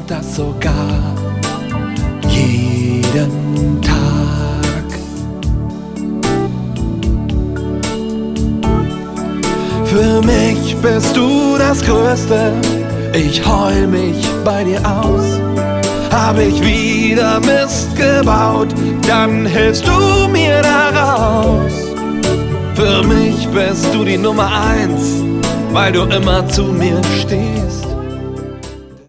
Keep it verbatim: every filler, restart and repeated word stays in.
das sogar jeden Tag. Für mich bist du das Größte, ich heul mich bei dir aus. Hab ich wieder Mist gebaut, dann hilfst du mir da raus. Für mich bist du die Nummer eins, weil du immer zu mir stehst.